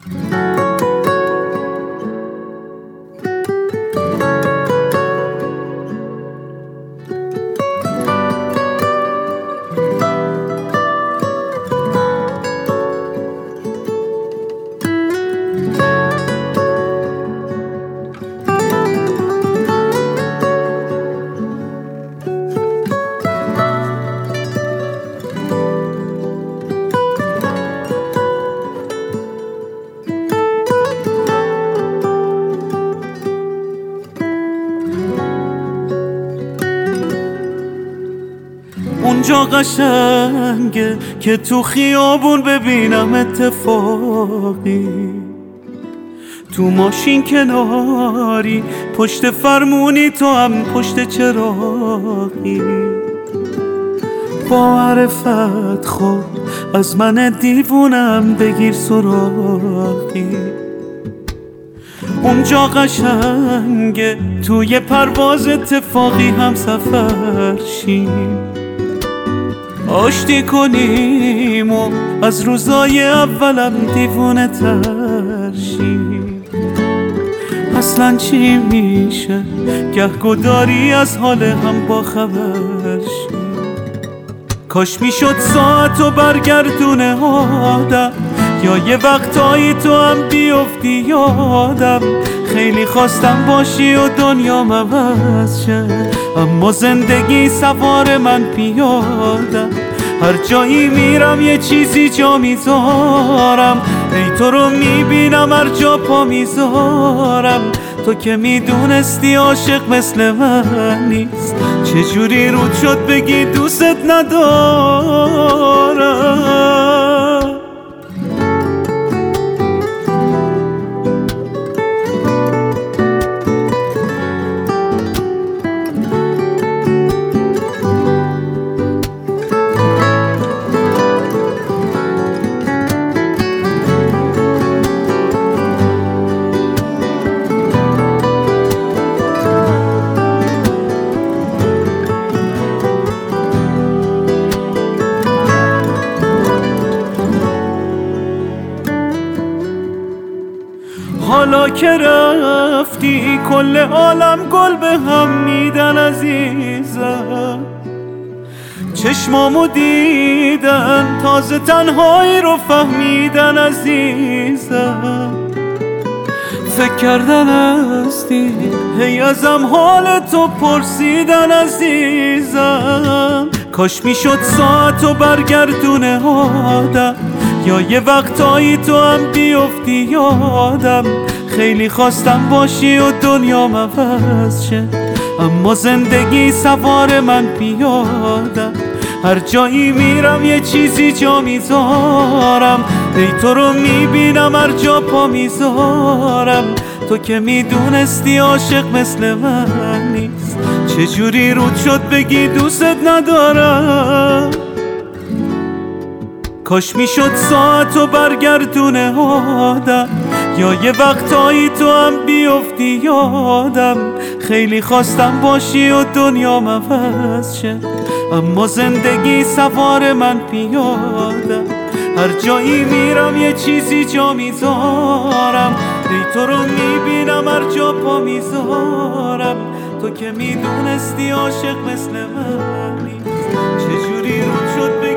اونجا قشنگه که تو خیابون ببینم اتفاقی، تو ماشین کناری، پشت فرمونی، تو هم پشت چراغی. با معرفت خب از من دیوونم بگیر سراغی. اونجا قشنگه توی پرواز اتفاقی هم سفر شیم، آشتی کنیم و از روزای اولم دیوونه تر شیم. اصلا چی میشه گهگداری از حال هم با خبر شیم. کاش میشد ساعتو برگردونه آدم، یا یه وقتایی تو هم بیفتی یادم. خیلی خواستم باشی و دنیام عوض شه، اما زندگی سوار من پیادم. هر جایی میرم یه چیزی جا میذارم، ای تو رو میبینم هر جا پا میذارم. تو که میدونستی عاشق مثل من نیست، چجوری رود شد بگی دوست ندارم. حالا که رفتی کل عالم گل به هم میدن عزیزم. چشمامو دیدن تازه تنهایی رو فهمیدن عزیزم. فکر کردن هستی هی ازم حال تو پرسیدن عزیزم. کاش میشد ساعتو برگردونه آدم، یا یه وقتایی تو هم بیفتی یادم. خیلی خواستم باشی و دنیام عوض شه، اما زندگی سوار من پیادم. هر جایی میرم یه چیزی جا میذارم، ای تو رو میبینم هر جا پا میذارم. تو که میدونستی عاشق مثل من نیست، چجوری رود شد بگی دوست ندارم. کاش میشد ساعتو برگردونه آدم، یا یه وقتایی تو هم بیفتی یادم. خیلی خواستم باشی و دنیام عوض شه، اما زندگی سوار من پیادم. هر جایی میرم یه چیزی جا میذارم، ای تو رو میبینم هر جا پا میذارم. تو که میدونستی عاشق مثل من نیست، چجوری رود شد